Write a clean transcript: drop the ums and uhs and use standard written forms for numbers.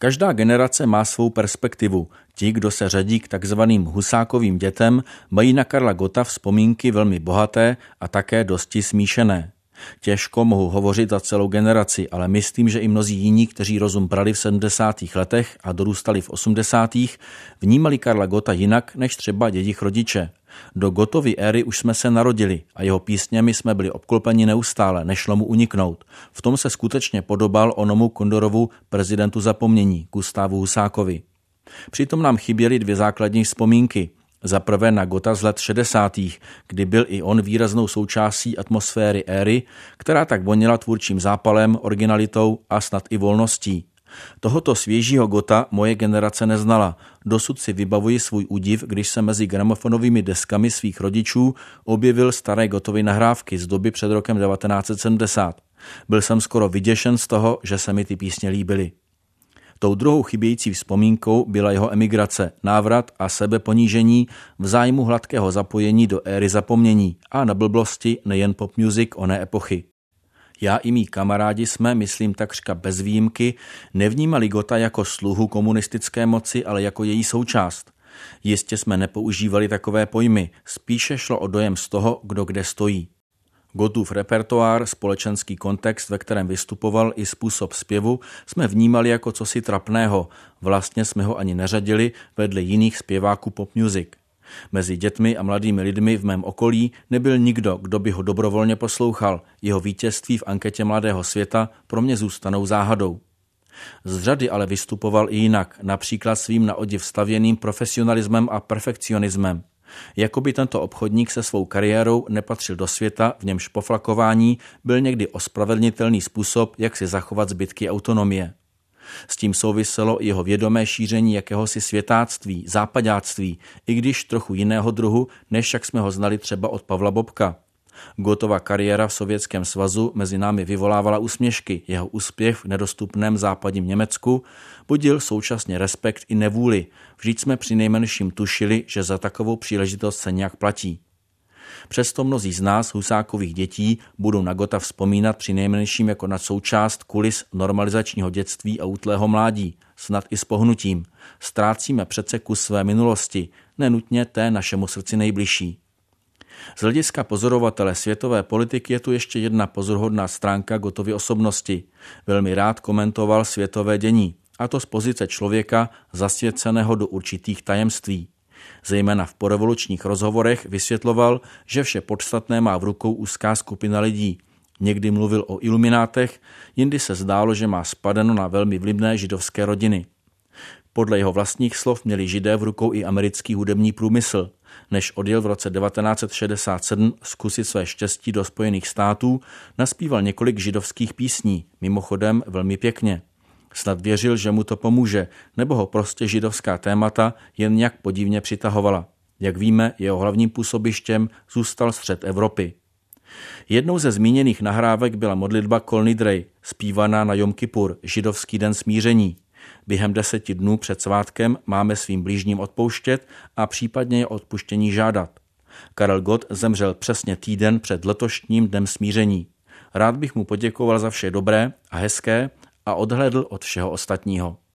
Každá generace má svou perspektivu. Ti, kdo se řadí k takzvaným Husákovým dětem, mají na Karla Gotta vzpomínky velmi bohaté a také dosti smíšené. Těžko mohu hovořit za celou generaci, ale myslím, že i mnozí jiní, kteří rozum brali v 70. letech a dorůstali v 80. vnímali Karla Gotta jinak než třeba jejich rodiče. Do Gottovy éry už jsme se narodili a jeho písněmi jsme byli obklopeni neustále, nešlo mu uniknout. V tom se skutečně podobal onomu Kondorovu prezidentu zapomnění, Gustávu Husákovi. Přitom nám chyběly dvě základní vzpomínky. Za prvé na Gotta z let 60., kdy byl i on výraznou součástí atmosféry éry, která tak vonila tvůrčím zápalem, originalitou a snad i volností. Tohoto svěžího Gotta moje generace neznala. Dosud si vybavuji svůj údiv, když se mezi gramofonovými deskami svých rodičů objevil staré Gottovy nahrávky z doby před rokem 1970. Byl jsem skoro vyděšen z toho, že se mi ty písně líbily. Tou druhou chybějící vzpomínkou byla jeho emigrace, návrat a sebeponížení v zájmu hladkého zapojení do éry zapomnění a na blbosti nejen pop music oné epochy. Já i mý kamarádi jsme, myslím takřka bez výjimky, nevnímali Gotta jako sluhu komunistické moci, ale jako její součást. Jistě jsme nepoužívali takové pojmy, spíše šlo o dojem z toho, kdo kde stojí. Gottův repertoár, společenský kontext, ve kterém vystupoval, i způsob zpěvu jsme vnímali jako cosi trapného, vlastně jsme ho ani neřadili vedle jiných zpěváků pop music. Mezi dětmi a mladými lidmi v mém okolí nebyl nikdo, kdo by ho dobrovolně poslouchal. Jeho vítězství v anketě Mladého světa pro mě zůstanou záhadou. Z řady ale vystupoval i jinak, například svým na odiv stavěným profesionalismem a perfekcionismem. Jakoby tento obchodník se svou kariérou nepatřil do světa, v němž poflakování byl někdy ospravedlnitelný způsob, jak si zachovat zbytky autonomie. S tím souviselo i jeho vědomé šíření jakéhosi světáctví, západáctví, i když trochu jiného druhu, než jak jsme ho znali třeba od Pavla Bobka. Gottova kariéra v Sovětském svazu mezi námi vyvolávala úsměšky, jeho úspěch v nedostupném západním Německu budil současně respekt i nevůli, vždyť jsme přinejmenším tušili, že za takovou příležitost se nějak platí. Přesto mnozí z nás, Husákových dětí, budou na Gotta vzpomínat přinejmenším jako na součást kulis normalizačního dětství a útlého mládí, snad i s pohnutím. Ztrácíme přece kus své minulosti, nenutně té našemu srdci nejbližší. Z hlediska pozorovatele světové politiky je tu ještě jedna pozoruhodná stránka Gottovy osobnosti. Velmi rád komentoval světové dění, a to z pozice člověka zasvěceného do určitých tajemství. Zejména v porevolučních rozhovorech vysvětloval, že vše podstatné má v rukou úzká skupina lidí. Někdy mluvil o iluminátech, jindy se zdálo, že má spadeno na velmi vlivné židovské rodiny. Podle jeho vlastních slov měli Židé v rukou i americký hudební průmysl. Než odjel v roce 1967 zkusit své štěstí do Spojených států, naspíval několik židovských písní, mimochodem velmi pěkně. Snad věřil, že mu to pomůže, nebo ho prostě židovská témata jen nějak podivně přitahovala. Jak víme, jeho hlavním působištěm zůstal střed Evropy. Jednou ze zmíněných nahrávek byla modlitba Kol Nidrei, zpívaná na Jom Kipur, židovský den smíření. Během 10 dnů před svátkem máme svým blížním odpouštět a případně je odpuštění žádat. Karel Gott zemřel přesně týden před letošním dnem smíření. Rád bych mu poděkoval za vše dobré a hezké a odhlédl od všeho ostatního.